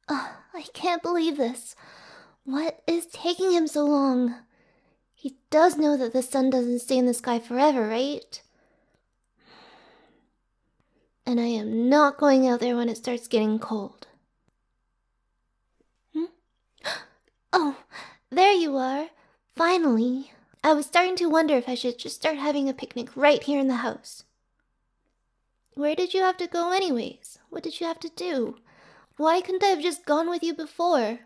I can't believe this. What is taking him so long? He does know that the sun doesn't stay in the sky forever, right? And I am not going out there when it starts getting cold. Oh, there you are. Finally. I was starting to wonder if I should just start having a picnic right here in the house. Where did you have to go anyways? What did you have to do? Why couldn't I have just gone with you before?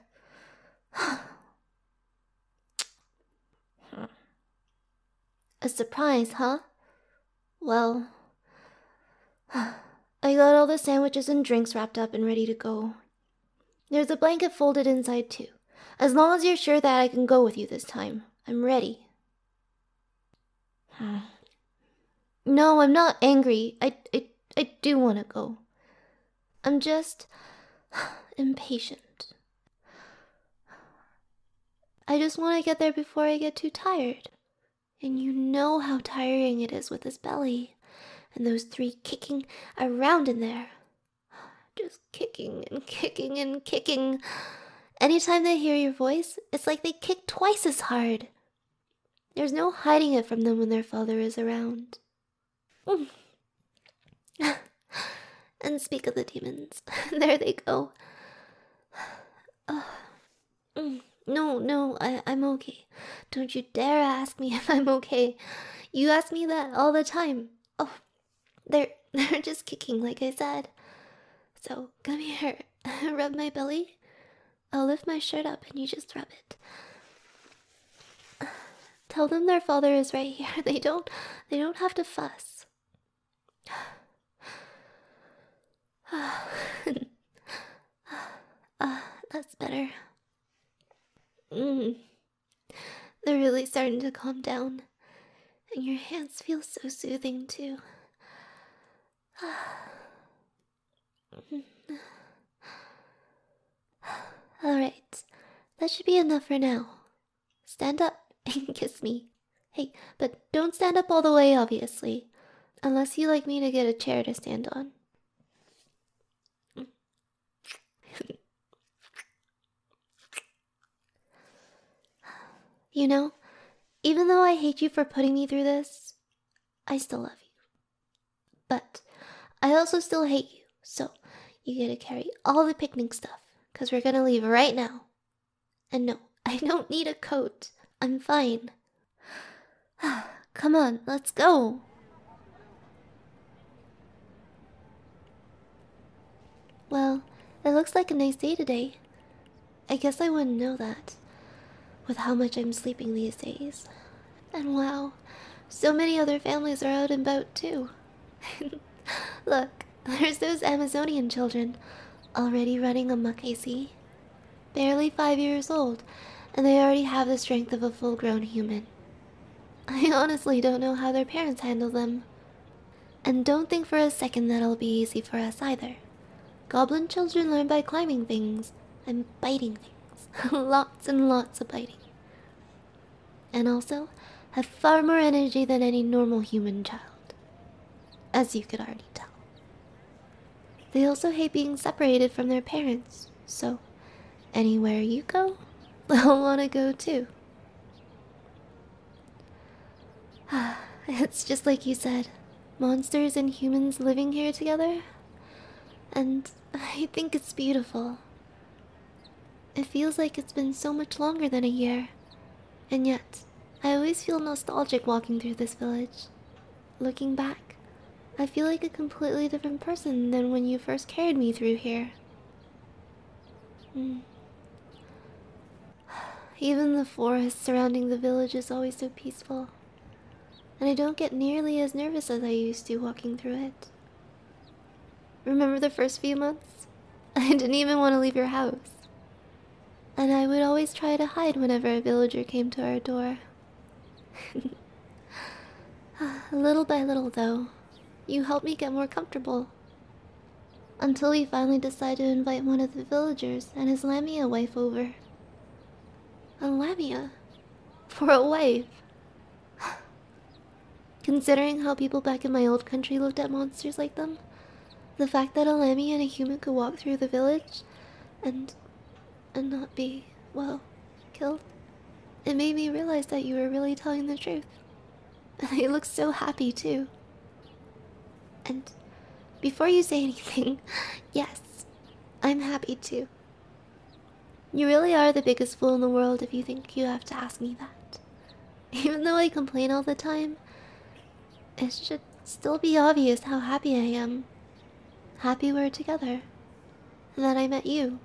A surprise, huh? Well, I got all the sandwiches and drinks wrapped up and ready to go. There's a blanket folded inside too. As long as you're sure that I can go with you this time, I'm ready. No, I'm not angry. I do want to go. I'm just impatient. I just want to get there before I get too tired. And you know how tiring it is with this belly. And those three kicking around in there. Just kicking and kicking and kicking. Anytime they hear your voice, it's like they kick twice as hard. There's no hiding it from them when their father is around. And speak of the demons, there they go. No, I'm okay. Don't you dare ask me if I'm okay. You ask me that all the time. Oh, they're just kicking, like I said. So come here, rub my belly. I'll lift my shirt up and you just rub it. Tell them their father is right here. They don't have to fuss. That's better. They're really starting to calm down. And your hands feel so soothing too. Alright, that should be enough for now. Stand up and kiss me. Hey, but don't stand up all the way, obviously. Unless you like me to get a chair to stand on. You know, even though I hate you for putting me through this, I still love you. But I also still hate you, so you get to carry all the picnic stuff, because we're gonna leave right now. And no, I don't need a coat. I'm fine. Come on, let's go. Well, it looks like a nice day today. I guess I wouldn't know that, with how much I'm sleeping these days. And wow, so many other families are out and about too. Look, there's those Amazonian children, already running amok, I see. Barely 5 years old, and they already have the strength of a full-grown human. I honestly don't know how their parents handle them. And don't think for a second that it'll be easy for us either. Goblin children learn by climbing things and biting things. Lots and lots of biting. And also have far more energy than any normal human child. As you could already tell. They also hate being separated from their parents, so anywhere you go, they'll want to go too. It's just like you said, monsters and humans living here together. And I think it's beautiful. It feels like it's been so much longer than a year. And yet, I always feel nostalgic walking through this village. Looking back, I feel like a completely different person than when you first carried me through here. Even the forest surrounding the village is always so peaceful. And I don't get nearly as nervous as I used to walking through it. Remember the first few months? I didn't even want to leave your house. And I would always try to hide whenever a villager came to our door. Little by little, though, you helped me get more comfortable. Until we finally decided to invite one of the villagers and his Lamia wife over. A Lamia? For a wife? Considering how people back in my old country looked at monsters like them, the fact that a Lamia and a human could walk through the village and not be, well, killed. It made me realize that you were really telling the truth. And you look so happy too. And before you say anything, yes, I'm happy too. You really are the biggest fool in the world if you think you have to ask me that. Even though I complain all the time, it should still be obvious how happy I am. Happy we're together. And that I met you.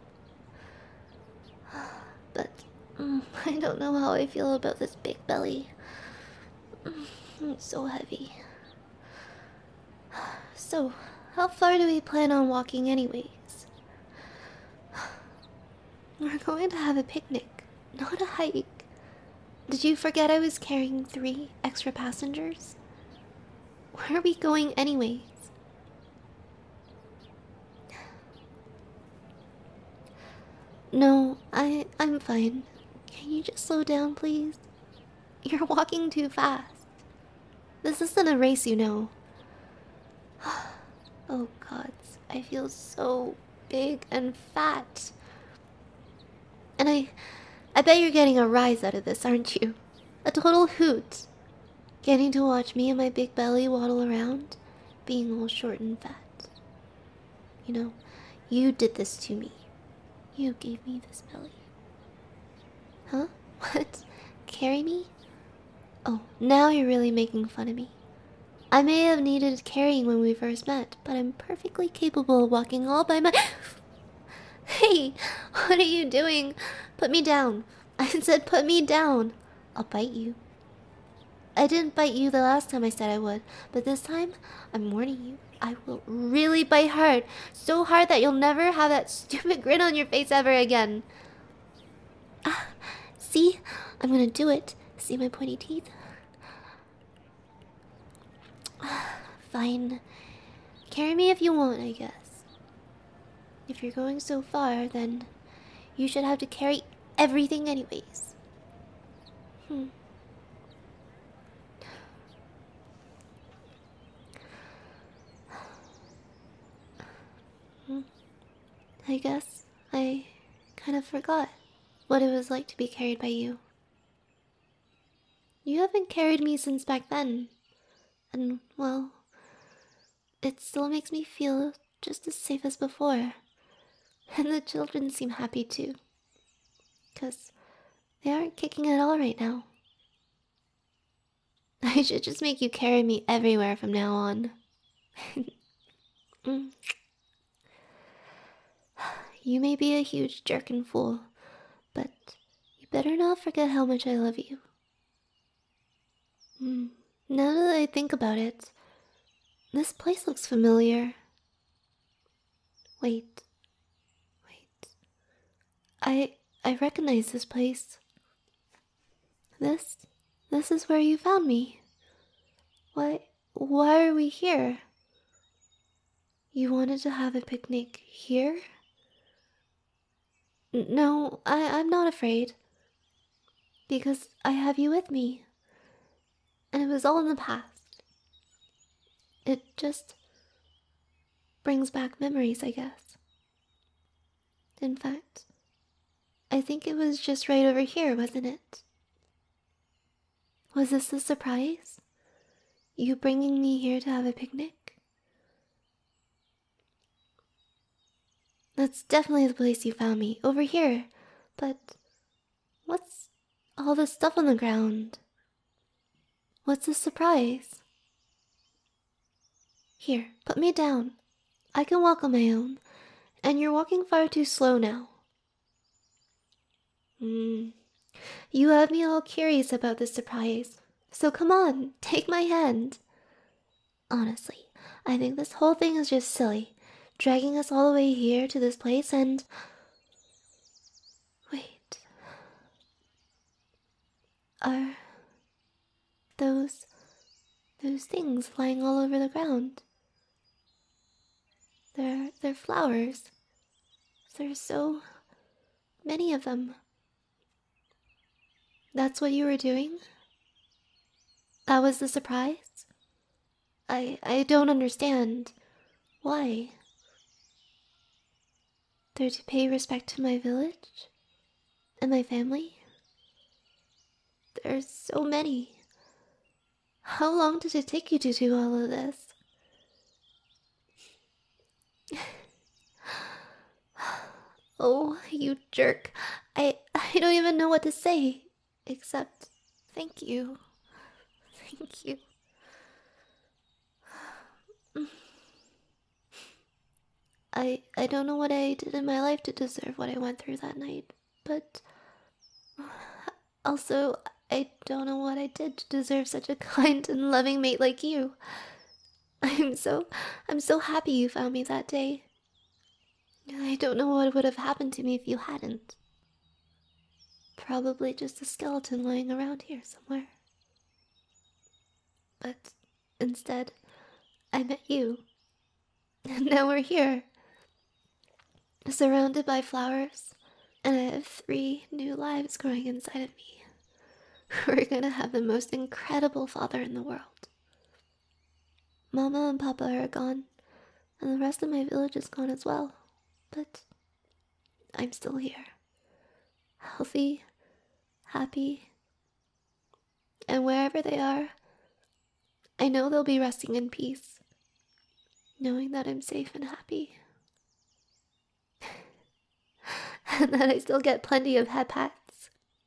But I don't know how I feel about this big belly. It's so heavy. So, how far do we plan on walking anyways? We're going to have a picnic, not a hike. Did you forget I was carrying 3 extra passengers? Where are we going anyways? No, I'm fine. Can you just slow down, please? You're walking too fast. This isn't a race, you know. Oh gods, I feel so big and fat. And I bet you're getting a rise out of this, aren't you? A total hoot. Getting to watch me and my big belly waddle around, being all short and fat. You know, you did this to me. You gave me this belly. Huh? What? Carry me? Oh, now you're really making fun of me. I may have needed carrying when we first met, but I'm perfectly capable of walking all by my... Hey, what are you doing? Put me down. I said put me down. I'll bite you. I didn't bite you the last time I said I would, but this time, I'm warning you, I will really bite hard. So hard that you'll never have that stupid grin on your face ever again. Ah, see? I'm gonna do it. See my pointy teeth? Fine. Carry me if you want, I guess. If you're going so far, then you should have to carry everything anyways. I guess I kind of forgot what it was like to be carried by you. You haven't carried me since back then. And, well, it still makes me feel just as safe as before. And the children seem happy too. 'Cause they aren't kicking at all right now. I should just make you carry me everywhere from now on. You may be a huge jerk and fool, but you better not forget how much I love you. Now that I think about it, this place looks familiar. Wait. I recognize this place. This is where you found me. Why are we here? You wanted to have a picnic here? No, I'm not afraid. Because I have you with me. And it was all in the past. It just brings back memories, I guess. In fact, I think it was just right over here, wasn't it? Was this a surprise? You bringing me here to have a picnic? That's definitely the place you found me, over here. But what's all this stuff on the ground? What's the surprise? Here, put me down. I can walk on my own, and you're walking far too slow now. You have me all curious about this surprise, so come on, take my hand. Honestly, I think this whole thing is just silly, dragging us all the way here to this place and... Wait. Are those things lying all over the ground? They're flowers. There's so many of them. That's what you were doing? That was the surprise? I don't understand. Why? They're to pay respect to my village and my family. There's so many. How long did it take you to do all of this? Oh, you jerk. I don't even know what to say. Except, thank you. Thank you. I don't know what I did in my life to deserve what I went through that night, but also I don't know what I did to deserve such a kind and loving mate like you. I'm so I'm so happy you found me that day. I don't know what would have happened to me if you hadn't. Probably just a skeleton lying around here somewhere. But instead, I met you. And now we're here, surrounded by flowers, and I have 3 new lives growing inside of me. We're gonna have the most incredible father in the world. Mama and Papa are gone, and the rest of my village is gone as well. But I'm still here. Healthy, happy, and wherever they are, I know they'll be resting in peace, knowing that I'm safe and happy. And that I still get plenty of head pats.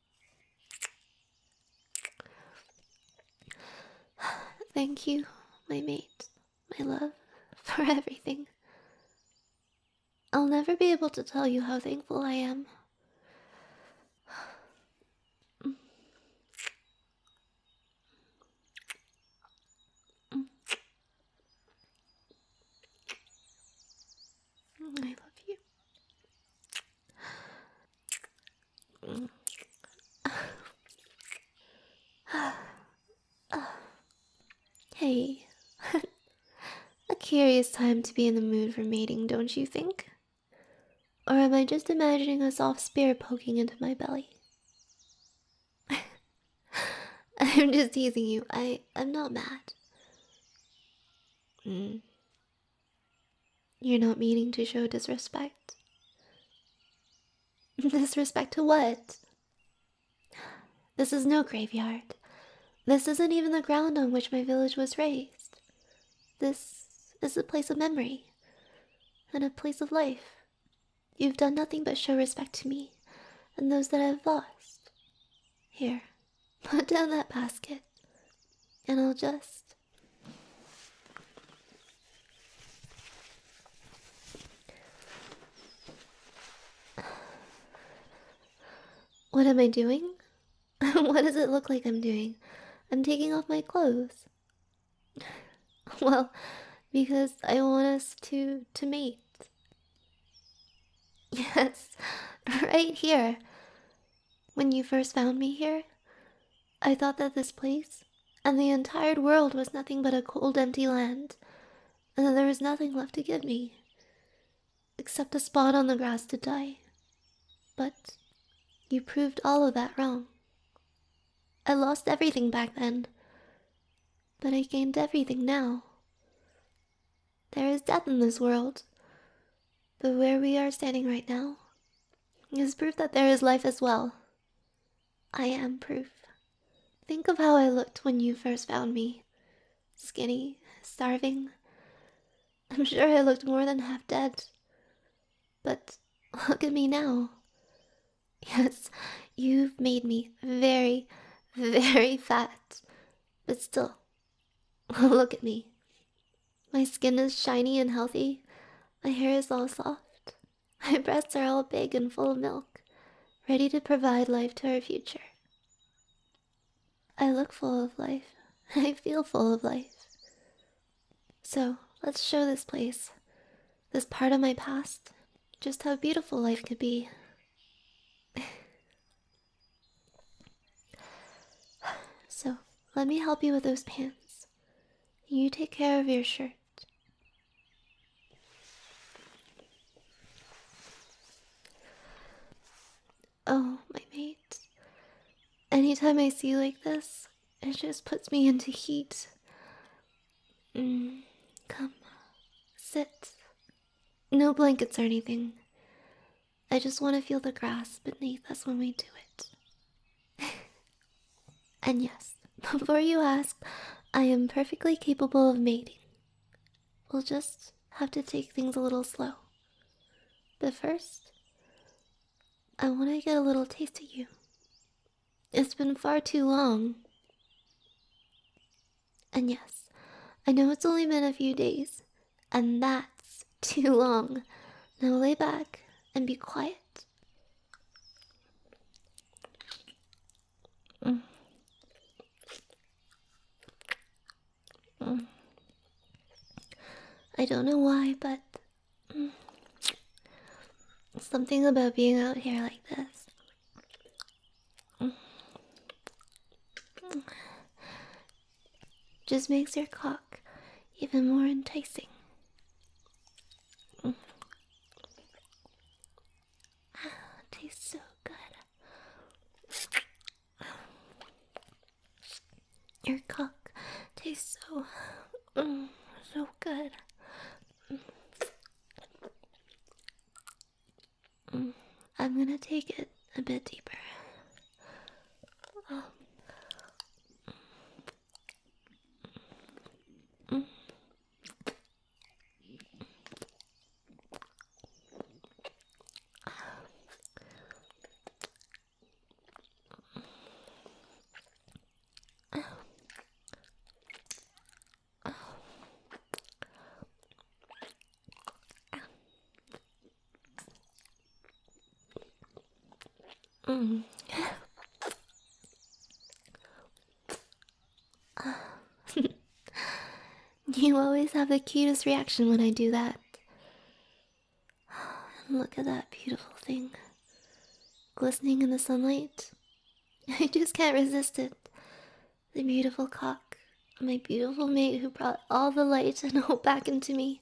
Thank you, my mate, my love, for everything. I'll never be able to tell you how thankful I am. I love you. Hey, a curious time to be in the mood for mating, don't you think? Or am I just imagining a soft spear poking into my belly? I'm just teasing you. I'm not mad. You're not meaning to show disrespect. Disrespect to what? This is no graveyard. This isn't even the ground on which my village was raised. This is a place of memory, and a place of life. You've done nothing but show respect to me, and those that I've lost. Here, put down that basket, and I'll just... What am I doing? What does it look like I'm doing? I'm taking off my clothes. Well, because I want us to mate. Yes, right here. When you first found me here, I thought that this place and the entire world was nothing but a cold, empty land, and that there was nothing left to give me, except a spot on the grass to die. But you proved all of that wrong. I lost everything back then, but I gained everything now. There is death in this world, but where we are standing right now is proof that there is life as well. I am proof. Think of how I looked when you first found me. Skinny, starving. I'm sure I looked more than half dead. But look at me now. Yes, you've made me very, very fat. But still, look at me. My skin is shiny and healthy. My hair is all soft. My breasts are all big and full of milk, ready to provide life to our future. I look full of life. I feel full of life. So, let's show this place, this part of my past, just how beautiful life could be. So, let me help you with those pants. You take care of your shirt. Oh, my mate. Anytime I see you like this, it just puts me into heat. Come, sit. No blankets or anything. I just want to feel the grass beneath us when we do it. And yes, before you ask, I am perfectly capable of mating. We'll just have to take things a little slow. But first, I want to get a little taste of you. It's been far too long. And yes, I know it's only been a few days, and that's too long. Now lay back and be quiet. Mm. Mm. I don't know why, but something about being out here like this just makes your cock even more enticing. Tastes so good. Your cock tastes so good. I'm gonna take it a bit deeper. Mm. You always have the cutest reaction when I do that. And look at that beautiful thing, glistening in the sunlight. I just can't resist it. The beautiful cock, my beautiful mate who brought all the light and hope back into me.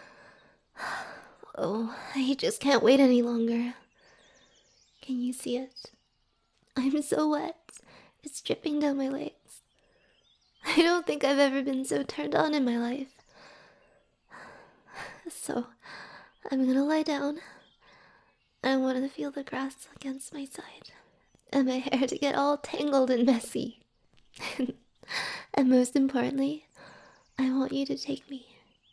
Oh, I just can't wait any longer. Can you see it? I'm so wet. It's dripping down my legs. I don't think I've ever been so turned on in my life. So, I'm gonna lie down. I want to feel the grass against my side, and my hair to get all tangled and messy. And most importantly, I want you to take me.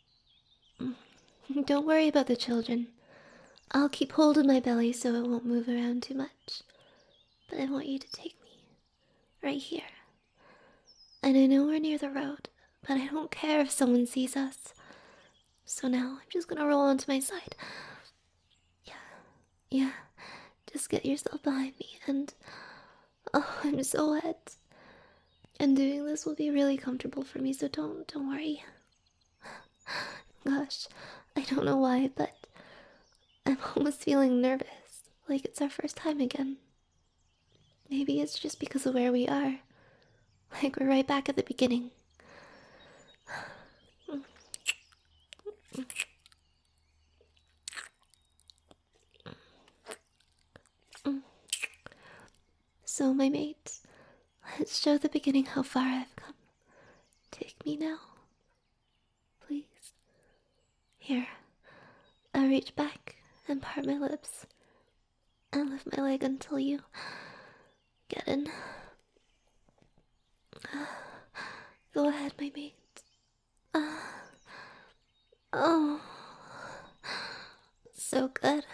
Don't worry about the children. I'll keep hold of my belly so it won't move around too much. But I want you to take me. Right here. And I know we're near the road, but I don't care if someone sees us. So now I'm just gonna roll onto my side. Yeah. Just get yourself behind me and... Oh, I'm so wet. And doing this will be really comfortable for me, so don't worry. Gosh, I don't know why, but I'm almost feeling nervous, like it's our first time again. Maybe it's just because of where we are. Like we're right back at the beginning. So, my mate, let's show the beginning how far I've come. Take me now. Please. Here, I'll reach back and part my lips and lift my leg until you get in. Go ahead, my mate. Oh, so good.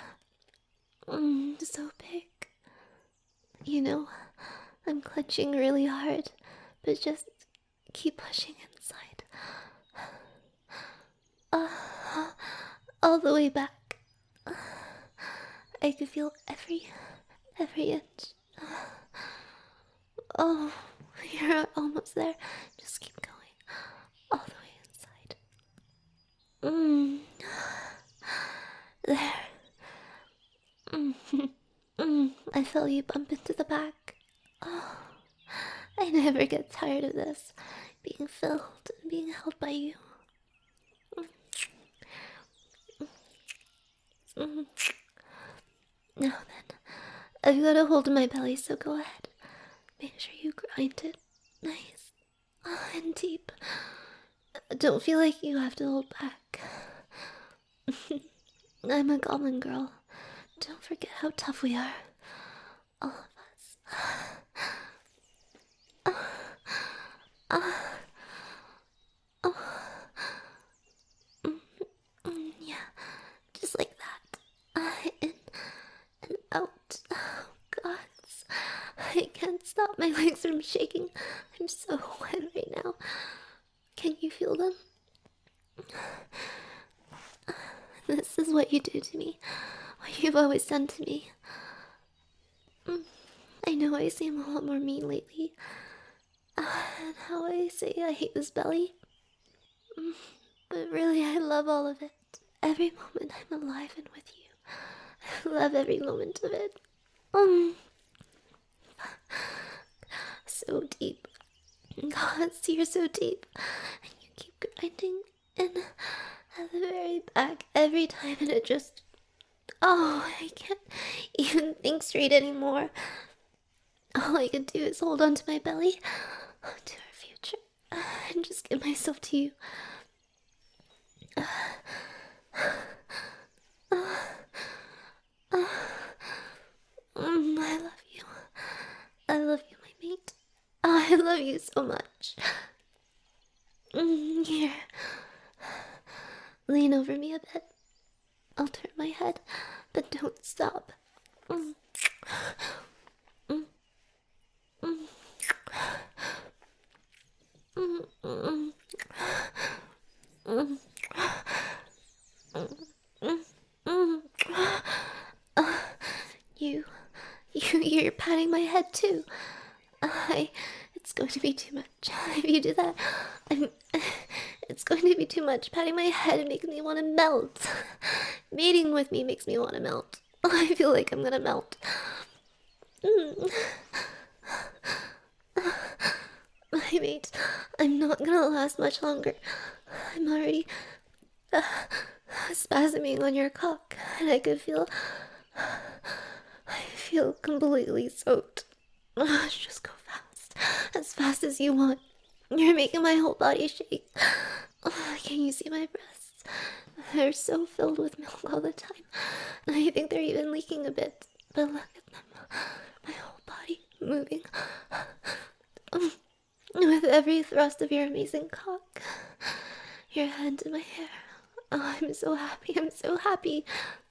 So big. You know, I'm clenching really hard, but just keep pushing inside. All the way back. I could feel every inch. Oh, you're almost there. Just keep going. All the way inside. There. I felt you bump into the back. Oh, I never get tired of this. Being filled and being held by you. Now then, I've got a hold of my belly, so go ahead. Make sure you grind it nice and deep. Don't feel like you have to hold back. I'm a goblin girl. Don't forget how tough we are. All of us. Yeah, just like that. In and out. Oh, God. I can't stop my legs from shaking. I'm so wet right now. Can you feel them? This is what you do to me. What you've always done to me. I know I seem a lot more mean lately. And how I say I hate this belly. But really, I love all of it. Every moment I'm alive and with you. I love every moment of it. So deep. God, you're so deep. And you keep grinding in at the very back every time, and it just... Oh, I can't even think straight anymore. All I can do is hold on to my belly, to our future, and just give myself to you. I love you. I love you, my mate. Oh, I love you so much. Here. Lean over me a bit. I'll turn my head, but don't stop. You're patting my head too. It's going to be too much. If you do that, it's going to be too much. Patting my head makes me want to melt. Mating with me makes me want to melt. I feel like I'm gonna melt. My mate, I'm not gonna last much longer. I'm already spasming on your cock, and I could feel... I feel completely soaked. Just go fast. As fast as you want. You're making my whole body shake. Can you see my breasts? They're so filled with milk all the time. I think they're even leaking a bit. But look at them. My whole body moving. With every thrust of your amazing cock. Your hand in my hair. Oh, I'm so happy. I'm so happy.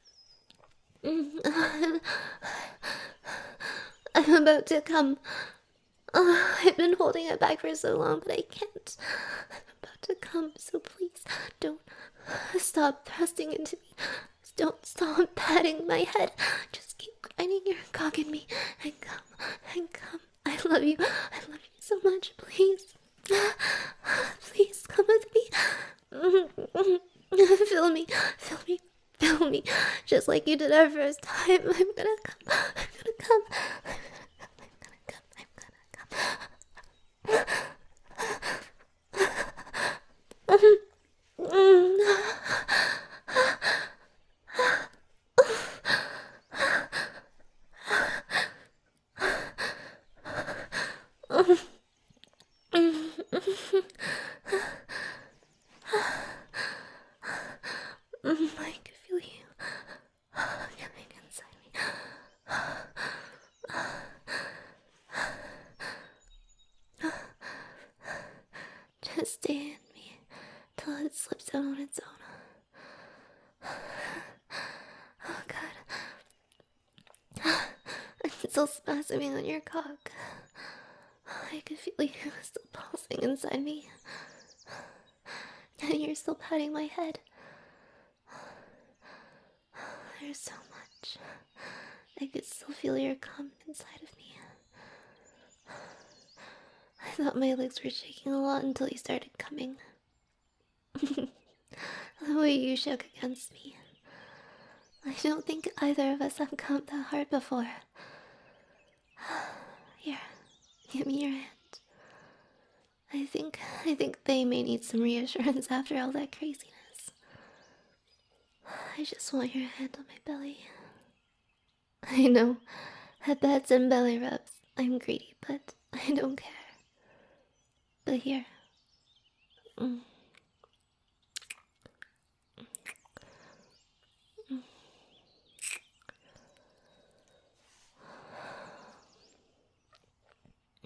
I'm about to come. I've been holding it back for so long, but I can't. I'm about to come, so please don't stop thrusting into me. Don't stop patting my head. Just keep grinding your cock in me and come and come. I love you. I love you so much. Please. Please come with me. Feel me. Feel me. Feel me. Just like you did our first time. I'm gonna come. I'm gonna come. I can feel you coming inside me. Just stay in me till it slips out on its own. Oh God. I'm still spasming on your cock. I can feel you still pulsing inside me. And you're still patting my head. There's so much. I could still feel your cum inside of me. I thought my legs were shaking a lot until you started coming. The way you shook against me. I don't think either of us have come that hard before. Here, give me your hand. I think they may need some reassurance after all that craziness. I just want your hand on my belly. I know, headbeds and belly rubs. I'm greedy, but I don't care. But here.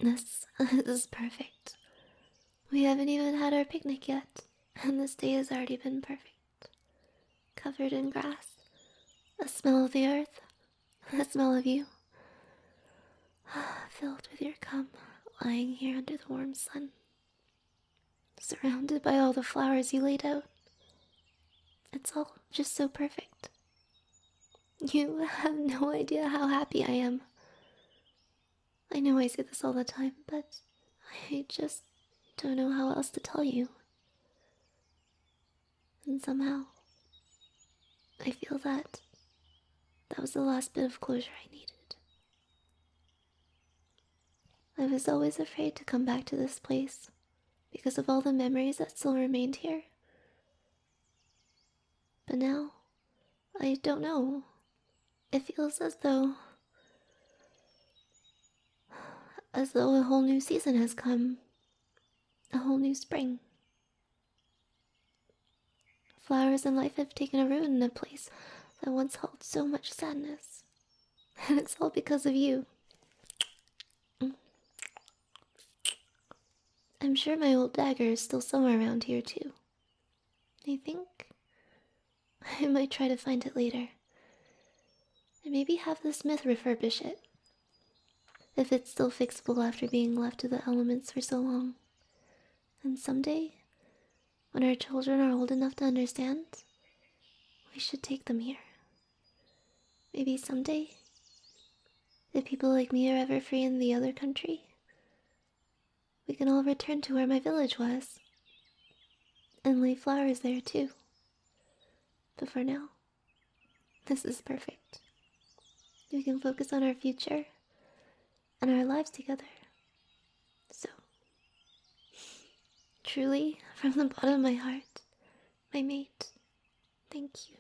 This is perfect. We haven't even had our picnic yet, and this day has already been perfect. Covered in grass, the smell of the earth, the smell of you, filled with your cum, lying here under the warm sun, surrounded by all the flowers you laid out. It's all just so perfect. You have no idea how happy I am. I know I say this all the time, but I just don't know how else to tell you. And somehow, I feel that was the last bit of closure I needed. I was always afraid to come back to this place because of all the memories that still remained here. But now, I don't know. It feels as though a whole new season has come. A whole new spring. Flowers and life have taken a root in a place that once held so much sadness. And it's all because of you. I'm sure my old dagger is still somewhere around here, too. I think I might try to find it later. And maybe have the smith refurbish it. If it's still fixable after being left to the elements for so long. And someday, when our children are old enough to understand, we should take them here. Maybe someday, if people like me are ever free in the other country, we can all return to where my village was. And lay flowers there too. But for now, this is perfect. We can focus on our future and our lives together. So, truly, from the bottom of my heart, my mate, thank you.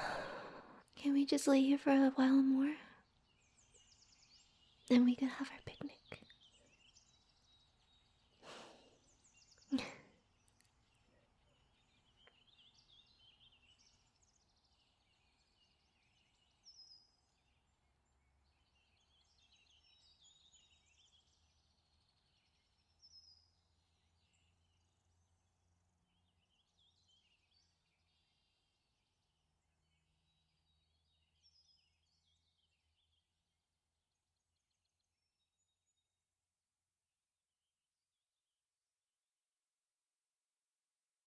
Can we just lay here for a while more? Then we can have our picnic.